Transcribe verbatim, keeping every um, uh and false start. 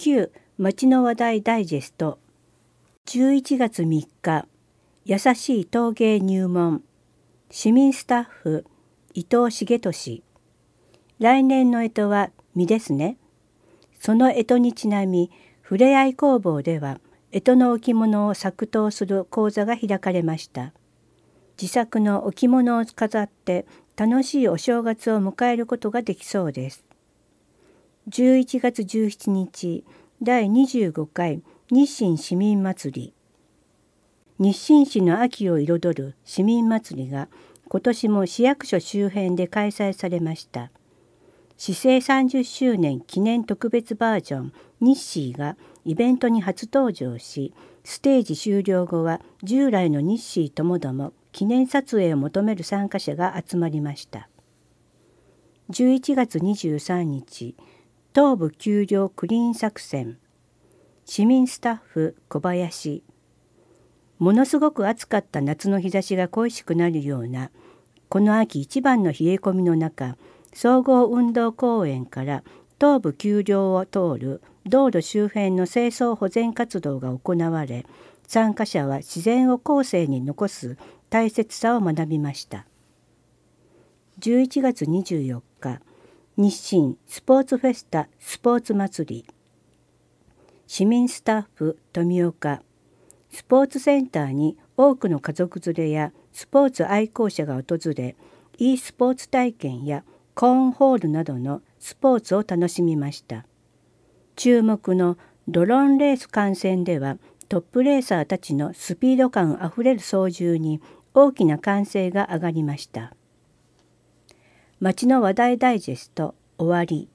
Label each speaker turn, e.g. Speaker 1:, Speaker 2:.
Speaker 1: 旧町の話題ダイジェスト。じゅういちがつみっか、優しい陶芸入門。市民スタッフ、伊藤重俊。来年の干支は実ですね。その干支にちなみ、ふれあい工房では、干支の置物を作陶する講座が開かれました。自作の置物を飾って楽しいお正月を迎えることができそうです。じゅういちがつじゅうしちにち、だいにじゅうごかい日清市民祭り。日清市の秋を彩る市民祭りが今年も市役所周辺で開催されました。市政さんじゅっしゅうねん記念特別バージョン日清がイベントに初登場し、ステージ終了後は従来の日清ともども記念撮影を求める参加者が集まりました。じゅういちがつにじゅうさんにち、東部丘陵クリーン作戦。市民スタッフ小林。ものすごく暑かった夏の日差しが恋しくなるような、この秋一番の冷え込みの中、総合運動公園から東部丘陵を通る道路周辺の清掃保全活動が行われ、参加者は自然を後世に残す大切さを学びました。じゅういちがつにじゅうよっか、日清スポーツフェスタスポーツ祭り。市民スタッフ富岡。スポーツセンターに多くの家族連れやスポーツ愛好者が訪れ、e スポーツ体験やコーンホールなどのスポーツを楽しみました。注目のドローンレース観戦では、トップレーサーたちのスピード感あふれる操縦に大きな歓声が上がりました。町の話題ダイジェスト終わり。